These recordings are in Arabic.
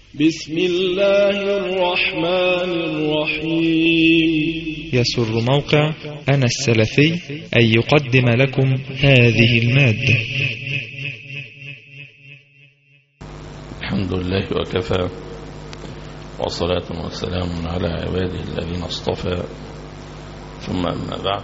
بسم الله الرحمن الرحيم. يسر موقع أنا السلفي أن يقدم لكم هذه المادة. الحمد لله وكفى، وصلاة وسلام على عباده الذين اصطفى، ثم أما بعد.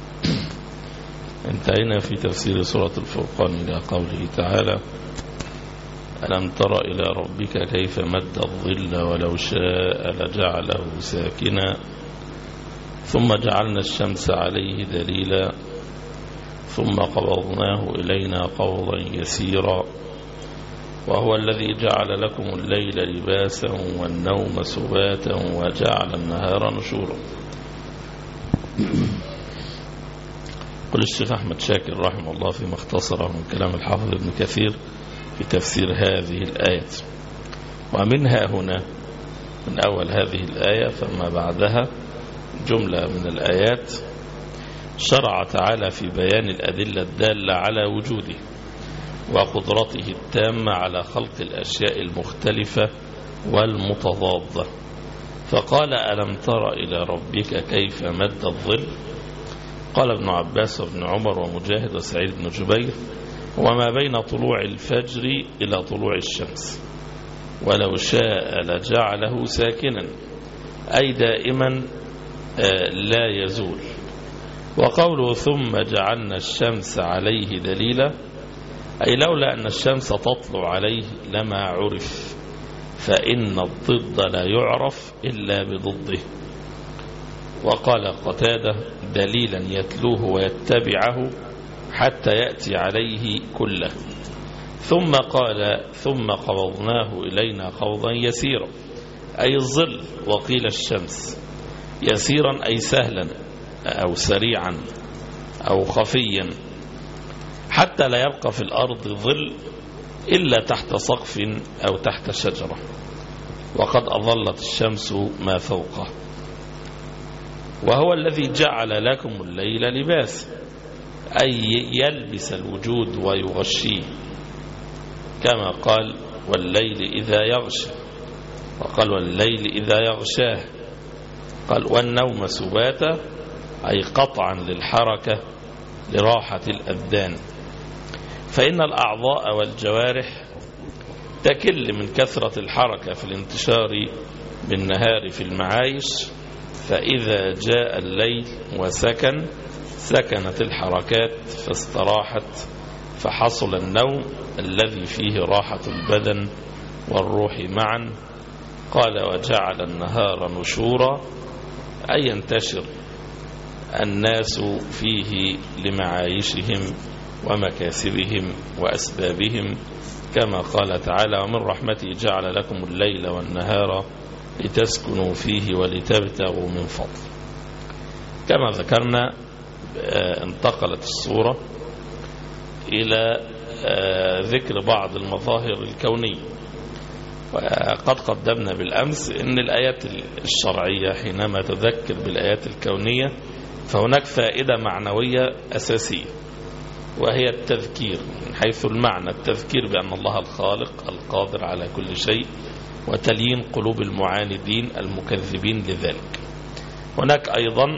انتهينا في تفسير سورة الفرقان إلى قوله تعالى: ألم تر إلى ربك كيف مد الظل ولو شاء لجعله ساكنا ثم جعلنا الشمس عليه دليلا ثم قبضناه إلينا قبضا يسيرا وهو الذي جعل لكم الليل لباسا والنوم سباتا وجعل النهار نشورا. قل الشيخ أحمد شاكر رحمه الله فيما اختصره من كلام الحافظ ابن كثير في تفسير هذه الآيات: ومنها هنا من أول هذه الآية فما بعدها جملة من الآيات شرع تعالى في بيان الأدلة الدالة على وجوده وقدرته التامة على خلق الأشياء المختلفة والمتضادة، فقال: ألم تر إلى ربك كيف مد الظل؟ قال ابن عباس وابن عمر ومجاهد وسعيد بن جبير: وما بين طلوع الفجر إلى طلوع الشمس، ولو شاء لجعله ساكنا، أي دائما لا يزول. وقوله ثم جعلنا الشمس عليه دليلا، أي لولا أن الشمس تطلع عليه لما عرف، فإن الضد لا يعرف إلا بضده. وقال قتادة: دليلا يتلوه ويتبعه حتى يأتي عليه كله. ثم قال: ثم قبضناه إلينا قبضا يسيرا، أي الظل، وقيل الشمس. يسيرا أي سهلا أو سريعا أو خفيا، حتى لا يبقى في الأرض ظل إلا تحت سقف أو تحت شجرة، وقد أظلت الشمس ما فوقه. وهو الذي جعل لكم الليل لباسا، أي يلبس الوجود ويغشيه، كما قال: والليل إذا يغشى، وقال: والليل إذا يغشاه، قال: والنوم سباتا، أي قطعا للحركة لراحة الأبدان، فإن الأعضاء والجوارح تكل من كثرة الحركة في الانتشار بالنهار في المعايش، فإذا جاء الليل وسكن سكنت الحركات فاستراحت، فحصل النوم الذي فيه راحة البدن والروح معا. قال: وجعل النهار نشورا، أي ينتشر الناس فيه لمعايشهم ومكاسبهم وأسبابهم، كما قال تعالى: ومن رحمته جعل لكم الليل والنهار لتسكنوا فيه ولتبتغوا من فضل. كما ذكرنا انتقلت الصورة إلى ذكر بعض المظاهر الكونية، وقد قدمنا بالأمس أن الآيات الشرعية حينما تذكر بالآيات الكونية فهناك فائدة معنوية أساسية، وهي التذكير من حيث المعنى، التذكير بأن الله الخالق القادر على كل شيء، وتليين قلوب المعاندين المكذبين لذلك. هناك أيضا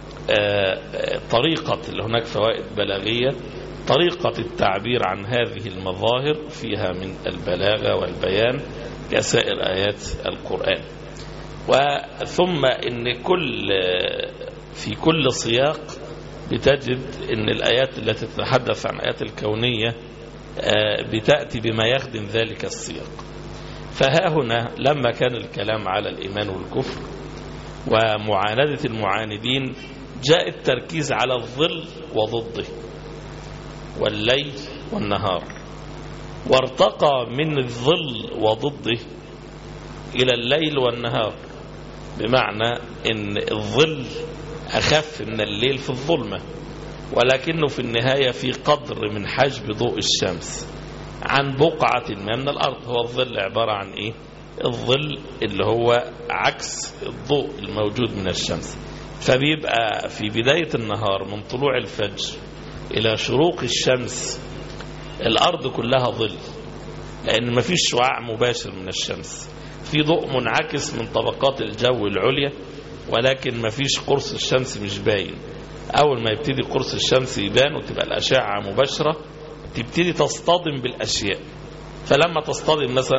طريقة اللي هناك فوائد بلاغية، طريقة التعبير عن هذه المظاهر فيها من البلاغة والبيان كسائر آيات القرآن. وثم إن في كل سياق بتجد إن الآيات التي تتحدث عن آيات الكونية بتأتي بما يخدم ذلك السياق. فها هنا لما كان الكلام على الإيمان والكفر ومعاندة المعاندين، جاء التركيز على الظل وضده والليل والنهار، وارتقى من الظل وضده إلى الليل والنهار، بمعنى أن الظل أخف من الليل في الظلمة، ولكنه في النهاية في قدر من حجب ضوء الشمس عن بقعة ما من الأرض. هو الظل عبارة عن إيه؟ الظل اللي هو عكس الضوء الموجود من الشمس. فبيبقى في بداية النهار من طلوع الفجر إلى شروق الشمس الأرض كلها ظل، لأن مفيش شعاع مباشر من الشمس، في ضوء منعكس من طبقات الجو العليا، ولكن مفيش قرص الشمس مش باين. أول ما يبتدي قرص الشمس يبان وتبقى الأشعة مباشرة تبتدي تصطدم بالأشياء. فلما تصطدم مثلا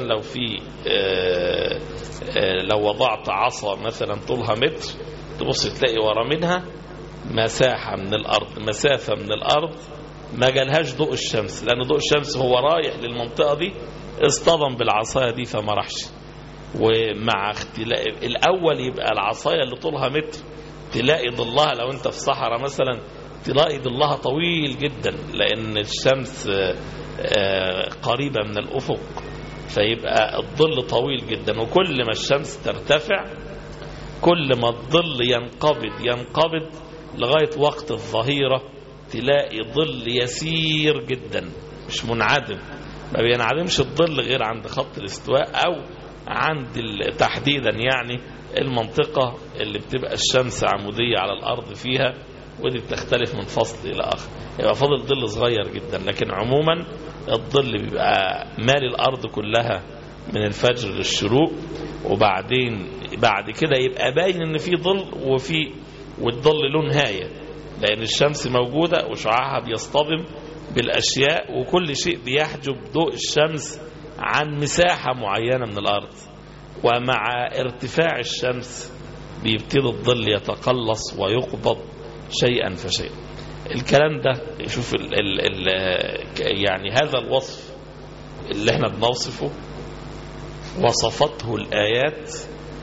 لو وضعت عصا مثلا طولها متر، تبص تلاقي ورا منها مسافة من الأرض ما جالهاش ضوء الشمس، لأن ضوء الشمس هو رايح للمنطقة دي اصطدم بالعصاية دي فما راحش. ومع اختلاف الأول يبقى العصاية اللي طولها متر تلاقي ظلها، لو انت في صحراء مثلا تلاقي ظلها طويل جدا لأن الشمس قريبة من الأفق، فيبقى الظل طويل جدا. وكل ما الشمس ترتفع كل ما الظل ينقبض لغاية وقت الظهيرة تلاقي ظل يسير جدا مش منعدم. ما بينعدمش الظل غير عند خط الاستواء أو عند تحديدا يعني المنطقة اللي بتبقى الشمس عمودية على الأرض فيها، ودي بتختلف من فصل إلى آخر، يبقى فاضل ظل صغير جدا. لكن عموما الظل بيبقى مالي الأرض كلها من الفجر للشروق، وبعدين بعد كده يبقى باين ان في ظل والظل له نهاية، لأن الشمس موجودة وشعاعها بيصطدم بالأشياء، وكل شيء بيحجب ضوء الشمس عن مساحة معينة من الأرض. ومع ارتفاع الشمس بيبتدي الظل يتقلص ويقبض شيئا فشيئا. الكلام ده شوف يعني هذا الوصف اللي احنا بنوصفه وصفته الآيات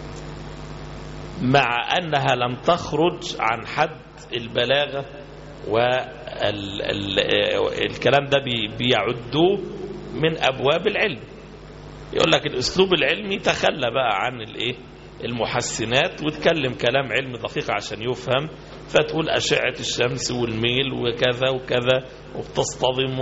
مع أنها لم تخرج عن حد البلاغة، والكلام ده بيعدوه من أبواب العلم. يقول لك الأسلوب العلمي تخلى بقى عن المحسنات وتكلم كلام علم دقيق عشان يفهم، فتقول أشعة الشمس والميل وكذا وكذا وبتصطدم.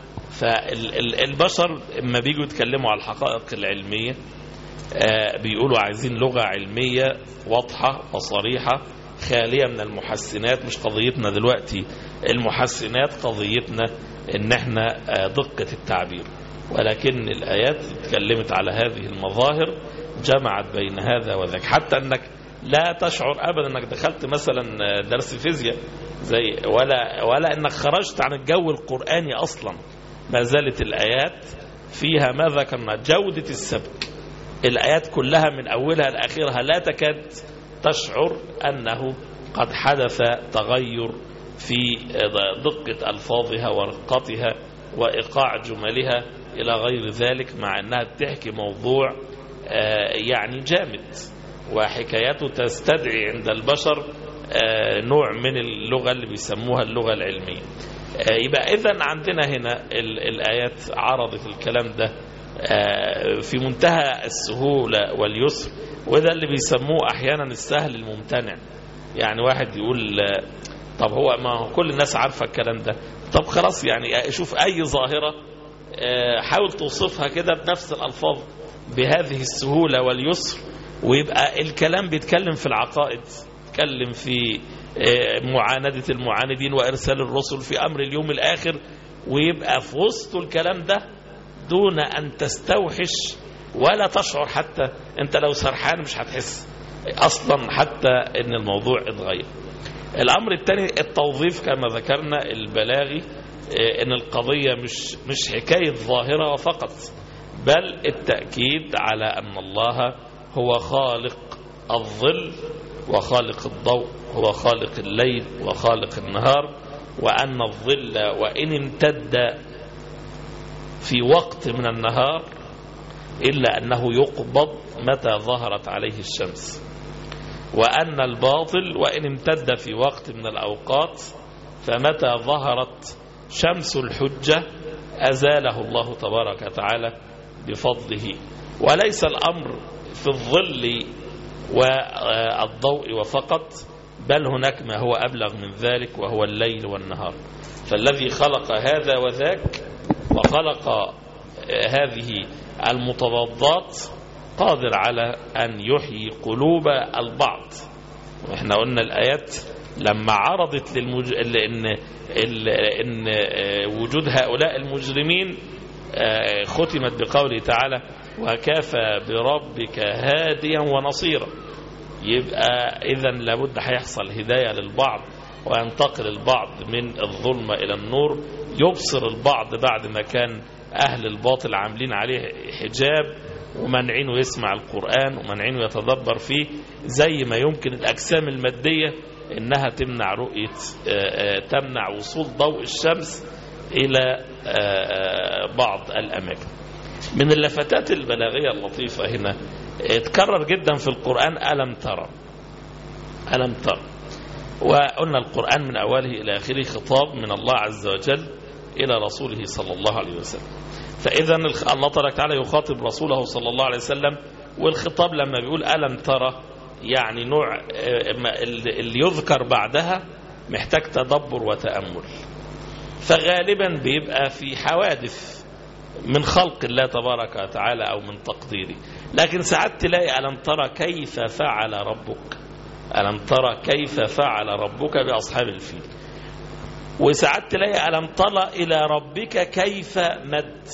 فالبشر لما بيجوا يتكلموا على الحقائق العلمية بيقولوا عايزين لغة علمية واضحة وصريحة خالية من المحسنات. مش قضيتنا دلوقتي المحسنات، قضيتنا ان احنا دقة التعبير. ولكن الآيات اتكلمت على هذه المظاهر، جمعت بين هذا وذاك، حتى انك لا تشعر ابدا انك دخلت مثلا درس فيزياء زي ولا انك خرجت عن الجو القرآني اصلا. ما زالت الآيات فيها ما ذكرنا جودة السبك. الآيات كلها من أولها لآخرها لا تكاد تشعر أنه قد حدث تغير في دقة ألفاظها ورقتها وإيقاع جملها إلى غير ذلك، مع أنها بتحكي موضوع يعني جامد، وحكاياته تستدعي عند البشر نوع من اللغة اللي بيسموها اللغة العلمية. يبقى إذن عندنا هنا الآيات عرضت الكلام ده في منتهى السهولة واليسر، وده اللي بيسموه أحيانا السهل الممتنع. يعني واحد يقول طب هو ما هو كل الناس عارفة الكلام ده، طب خلاص يعني شوف أي ظاهرة حاول توصفها كده بنفس الألفاظ بهذه السهولة واليسر، ويبقى الكلام بيتكلم في العقائد، بيتكلم في معاندة المعاندين وإرسال الرسل في أمر اليوم الآخر، ويبقى في وسط الكلام ده دون أن تستوحش ولا تشعر. حتى أنت لو سرحان مش هتحس أصلا حتى أن الموضوع اتغير. الأمر الثاني التوظيف كما ذكرنا البلاغي، أن القضية مش حكاية ظاهرة فقط، بل التأكيد على أن الله هو خالق الظل وخالق الضوء، هو خالق الليل وخالق النهار، وأن الظل وإن امتد في وقت من النهار إلا أنه يقبض متى ظهرت عليه الشمس، وأن الباطل وإن امتد في وقت من الأوقات فمتى ظهرت شمس الحجة أزاله الله تبارك وتعالى بفضله. وليس الأمر في الظل والضوء وفقط، بل هناك ما هو أبلغ من ذلك وهو الليل والنهار. فالذي خلق هذا وذاك وخلق هذه المتضادات قادر على أن يحيي قلوب البعض. وإحنا قلنا الآيات لما عرضت إن وجود هؤلاء المجرمين ختمت بقوله تعالى وكفى بربك هاديا ونصيرا. يبقى إذن لابد هيحصل هداية للبعض وينتقل البعض من الظلمة إلى النور، يبصر البعض بعد ما كان أهل الباطل عاملين عليه حجاب ومنعينه يسمع القرآن ومنعينه يتدبر فيه، زي ما يمكن الأجسام المادية إنها تمنع تمنع وصول ضوء الشمس إلى بعض الأماكن. من اللفتات البلاغية اللطيفة هنا اتكرر جدا في القرآن ألم ترى. ألم ترى، وقلنا القرآن من أوله إلى آخره خطاب من الله عز وجل إلى رسوله صلى الله عليه وسلم. فإذا الله تبارك وتعالى يخاطب رسوله صلى الله عليه وسلم، والخطاب لما بيقول ألم ترى يعني نوع اللي يذكر بعدها محتاج تدبر وتأمل، فغالبا بيبقى في حوادث من خلق الله تبارك وتعالى أو من تقديره. لكن ساعات تلاقي ألم ترى كيف فعل ربك، ألم ترى كيف فعل ربك بأصحاب الفيل. وساعات تلاقي ألم ترى إلى ربك كيف مد.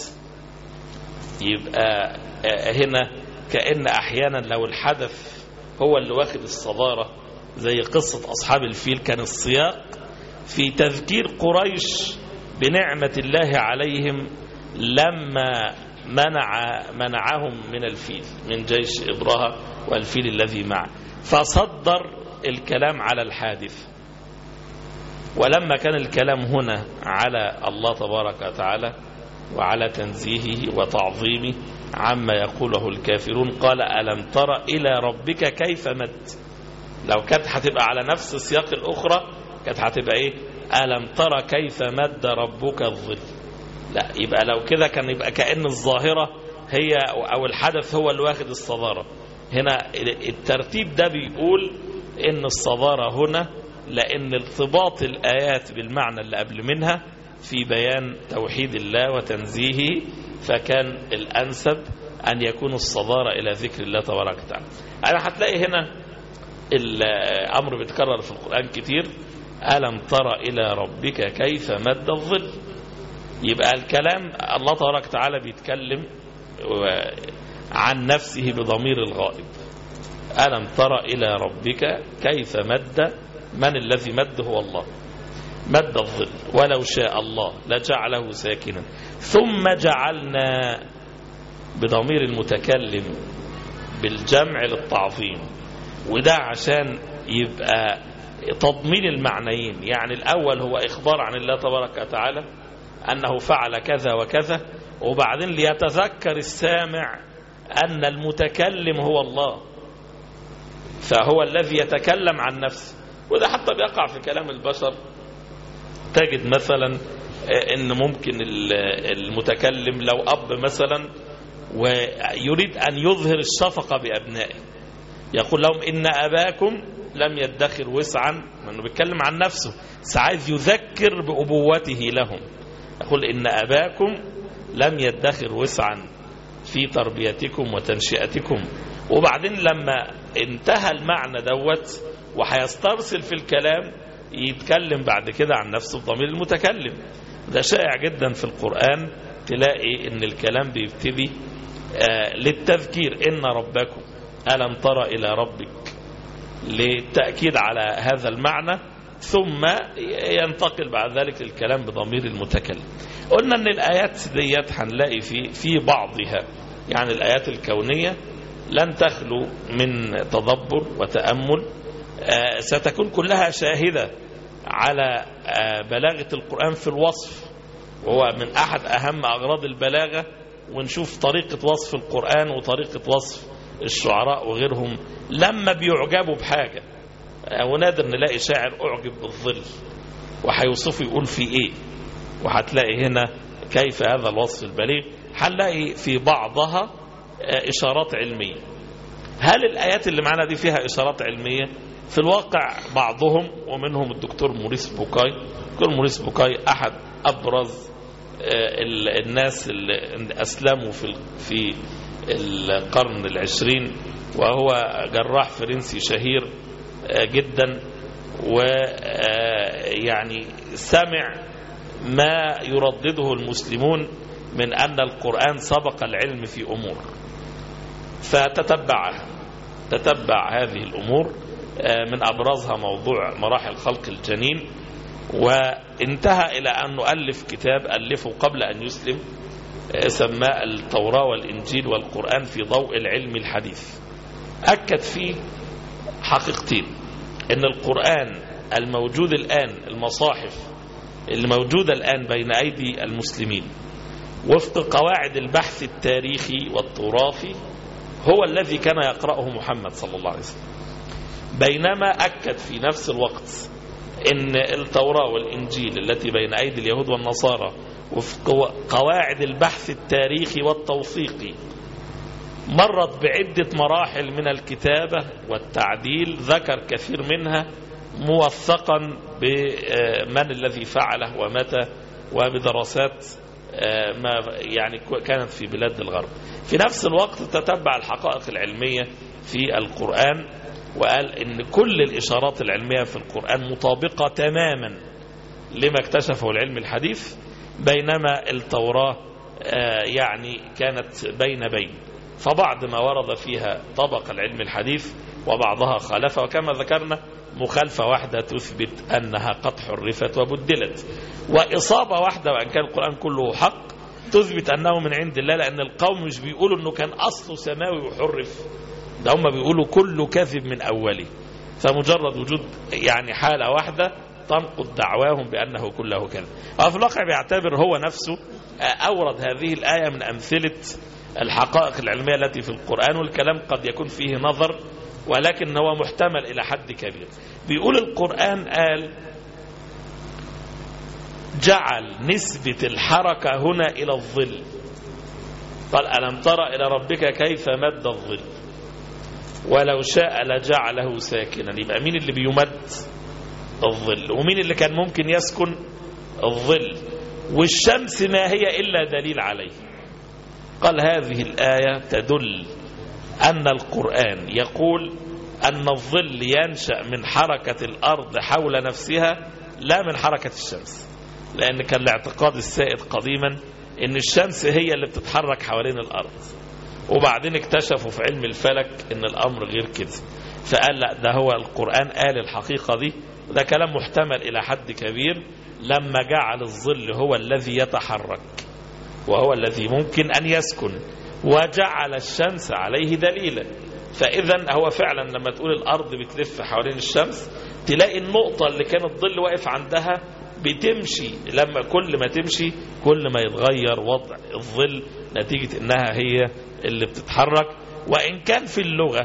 يبقى هنا كأن أحيانا لو الحدث هو اللي واخد الصدارة زي قصة أصحاب الفيل، كان السياق في تذكير قريش بنعمة الله عليهم لما منعهم من الفيل، من جيش إبرهة والفيل الذي معه، فصدر الكلام على الحادث. ولما كان الكلام هنا على الله تبارك وتعالى وعلى تنزيهه وتعظيمه عما يقوله الكافرون، قال ألم تر إلى ربك كيف مد. لو كانت هتبقى على نفس السياق الأخرى كانت هتبقى إيه؟ ألم تر كيف مد ربك الظل. لا، يبقى لو كده كان يبقى كأن الظاهرة هي أو الحدث هو اللي واخد الصدارة. هنا الترتيب ده بيقول إن الصدارة هنا لأن ارتباط الآيات بالمعنى اللي قبل منها في بيان توحيد الله وتنزيهه، فكان الأنسب أن يكون الصدارة إلى ذكر الله تبارك وتعالى. أنا هتلاقي هنا الأمر بيتكرر في القرآن كتير، ألم تر إلى ربك كيف مد الظل. يبقى الكلام الله تبارك وتعالى بيتكلم عن نفسه بضمير الغائب. ألم تر إلى ربك كيف مد، من الذي مد؟ هو الله. مد الظل ولو شاء الله لجعله ساكنا ثم جعلنا، بضمير المتكلم بالجمع للتعظيم، وده عشان يبقى تضمين المعنيين. يعني الأول هو إخبار عن الله تبارك وتعالى أنه فعل كذا وكذا، وبعدين ليتذكر السامع أن المتكلم هو الله، فهو الذي يتكلم عن نفسه. وده حتى بيقع في كلام البشر. تجد مثلا ان ممكن المتكلم لو اب مثلا ويريد ان يظهر الشفقة بابنائه يقول لهم ان اباكم لم يدخر وسعا، لانه بيتكلم عن نفسه، ساعات يذكر بابوته لهم، يقول ان اباكم لم يدخر وسعا في تربيتكم وتنشئتكم. وبعدين لما انتهى المعنى دوت وهيسترسل في الكلام يتكلم بعد كده عن نفسه بضمير المتكلم. ده شائع جدا في القرآن، تلاقي ان الكلام بيبتدي للتذكير ان ربكم، ألم تر إلى ربك، للتأكيد على هذا المعنى، ثم ينتقل بعد ذلك الكلام بضمير المتكلم. قلنا ان الآيات ديت هنلاقي في بعضها، يعني الآيات الكونية لن تخلو من تدبر وتأمل، ستكون كلها شاهدة على بلاغة القرآن في الوصف، وهو من أحد أهم أغراض البلاغة. ونشوف طريقة وصف القرآن وطريقة وصف الشعراء وغيرهم لما بيعجبوا بحاجة، ونادر نلاقي شاعر أعجب بالظل وحيوصفه يقول في إيه. وهتلاقي هنا كيف هذا الوصف البليغ، هنلاقي في بعضها إشارات علمية. هل الآيات اللي معنا دي فيها إشارات علمية؟ في الواقع بعضهم، ومنهم الدكتور موريس بوكاي. الدكتور موريس بوكاي أحد أبرز الناس اللي أسلموا في القرن العشرين، وهو جراح فرنسي شهير جدا، ويعني سمع ما يردده المسلمون من أن القرآن سبق العلم في أمور، فتتبع هذه الأمور، من أبرزها موضوع مراحل خلق الجنين، وانتهى إلى أن نؤلف كتاب ألفه قبل أن يسلم سماه التوراة والإنجيل والقرآن في ضوء العلم الحديث. أكد فيه حقيقتين: إن القرآن الموجود الآن، المصاحف الموجودة الآن بين أيدي المسلمين وفق قواعد البحث التاريخي والتراثي، هو الذي كان يقرأه محمد صلى الله عليه وسلم. بينما أكد في نفس الوقت إن التوراة والإنجيل التي بين أيدي اليهود والنصارى وفق قواعد البحث التاريخي والتوثيقي مرت بعدة مراحل من الكتابة والتعديل، ذكر كثير منها موثقا بمن الذي فعله ومتى، وبدراسات ما يعني كانت في بلاد الغرب. في نفس الوقت تتبع الحقائق العلمية في القرآن، وقال إن كل الإشارات العلمية في القرآن مطابقة تماما لما اكتشفه العلم الحديث، بينما التوراة يعني كانت بين فبعض ما ورد فيها طبق العلم الحديث وبعضها خالفه، وكما ذكرنا مخالفة واحدة تثبت أنها قد حرفت وبدلت، وإصابة واحدة وأن كان القرآن كله حق تثبت أنه من عند الله، لأن القوم مش بيقولوا أنه كان أصله سماوي وحرف، ده هم بيقولوا كله كذب من أوله، فمجرد وجود يعني حالة واحدة تنقض دعواهم بأنه كله كذب. وفي الواقع بيعتبر هو نفسه أورد هذه الآية من أمثلة الحقائق العلمية التي في القرآن، والكلام قد يكون فيه نظر ولكن هو محتمل إلى حد كبير. بيقول القرآن قال جعل نسبة الحركة هنا إلى الظل، قال ألم تر إلى ربك كيف مد الظل ولو شاء لجعله ساكنا. يبقى مين اللي بيمد الظل ومين اللي كان ممكن يسكن الظل؟ والشمس ما هي إلا دليل عليه. قال هذه الآية تدل أن القرآن يقول أن الظل ينشأ من حركة الأرض حول نفسها لا من حركة الشمس، لأن كان الاعتقاد السائد قديما أن الشمس هي اللي بتتحرك حوالين الأرض، وبعدين اكتشفوا في علم الفلك أن الأمر غير كده، فقال لا، ده هو القرآن قال الحقيقة دي. ده كلام محتمل إلى حد كبير لما جعل الظل هو الذي يتحرك وهو الذي ممكن أن يسكن، وجعل الشمس عليه دليلا. فإذا هو فعلا لما تقول الأرض بتلف حوالين الشمس تلاقي النقطة اللي كان الظل واقف عندها بتمشي، لما كل ما تمشي كل ما يتغير وضع الظل نتيجة إنها هي اللي بتتحرك. وإن كان في اللغة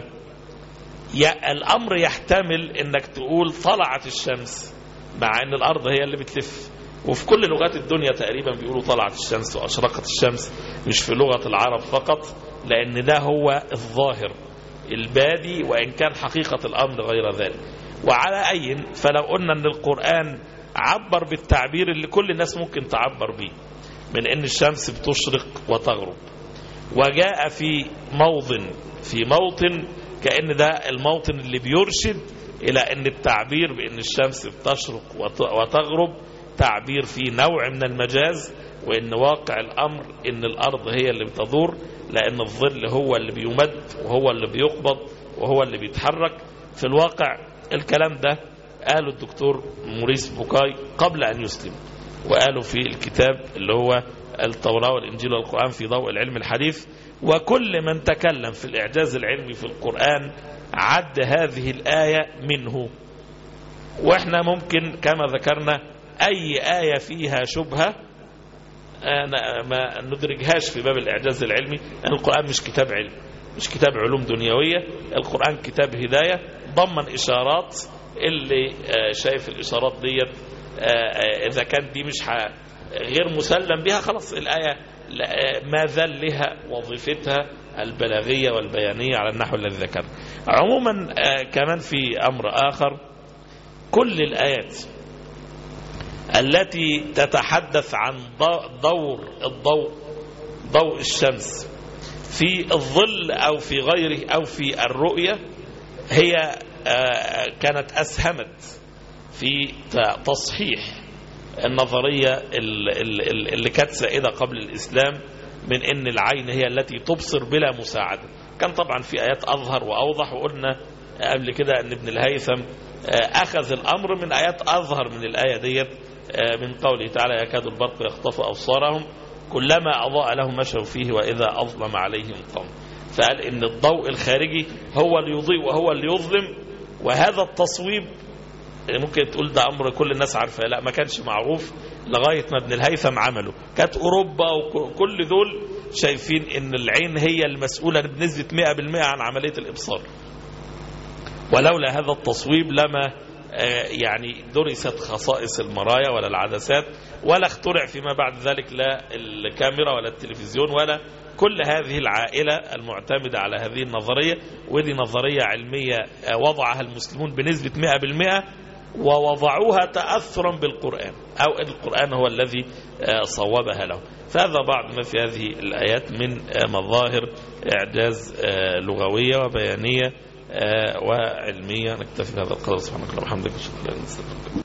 الأمر يحتمل إنك تقول طلعت الشمس مع إن الأرض هي اللي بتلف، وفي كل لغات الدنيا تقريبا بيقولوا طلعت الشمس وأشرقت الشمس، مش في لغة العرب فقط، لأن ده هو الظاهر البادي، وإن كان حقيقة الأمر غير ذلك. وعلى أي فلو قلنا أن القرآن عبر بالتعبير اللي كل الناس ممكن تعبر به من أن الشمس بتشرق وتغرب، وجاء في موطن كأن ده الموطن اللي بيرشد إلى أن التعبير بأن الشمس بتشرق وتغرب تعبير فيه نوع من المجاز، وأن واقع الأمر أن الأرض هي اللي بتدور، لأن الظل هو اللي بيمد وهو اللي بيقبض وهو اللي بيتحرك. في الواقع الكلام ده قاله الدكتور موريس بوكاي قبل أن يسلم، وقاله في الكتاب اللي هو التوراة والإنجيل والقرآن في ضوء العلم الحديث. وكل من تكلم في الإعجاز العلمي في القرآن عد هذه الآية منه. وإحنا ممكن كما ذكرنا أي آية فيها شبهة ما ندرجهاش في باب الإعجاز العلمي، لأن القرآن مش كتاب علم، مش كتاب علوم دنيوية، القرآن كتاب هداية ضمن إشارات. اللي شايف الإشارات ديت إذا كان دي مش غير مسلم بها خلاص الآية ما زال لها وظيفتها البلاغية والبيانية على النحو الذي ذكر. عموما كمان في أمر آخر، كل الآيات التي تتحدث عن ضوء الشمس في الظل أو في غيره أو في الرؤية هي كانت أسهمت في تصحيح النظرية اللي كانت سائدة قبل الإسلام من أن العين هي التي تبصر بلا مساعدة. كان طبعا في آيات أظهر وأوضح، وقلنا قبل كده أن ابن الهيثم أخذ الأمر من آيات أظهر من الآية ديت، من قوله تعالى يكاد البرق يخطف أبصارهم كلما أضاء لهم مشوا فيه وإذا أظلم عليهم قام. فقال إن الضوء الخارجي هو اللي يضيء وهو اللي يظلم، وهذا التصويب ممكن تقول ده أمر كل الناس عارفة، لا ما كانش معروف لغاية ما ابن الهيثم عمله. كانت أوروبا وكل دول شايفين إن العين هي المسؤولة بنسبة 100% عن عملية الإبصار، ولولا هذا التصويب لما يعني درست خصائص المرايا ولا العدسات، ولا اخترع فيما بعد ذلك لا الكاميرا ولا التلفزيون ولا كل هذه العائلة المعتمدة على هذه النظرية. ودي نظرية علمية وضعها المسلمون بنسبة 100%، ووضعوها تأثرا بالقرآن، أو القرآن هو الذي صوبها له. فهذا بعض ما في هذه الآيات من مظاهر إعجاز لغوية وبيانية وعلمية. نكتفي بهذا القدر. سبحانك اللهم وبحمدك.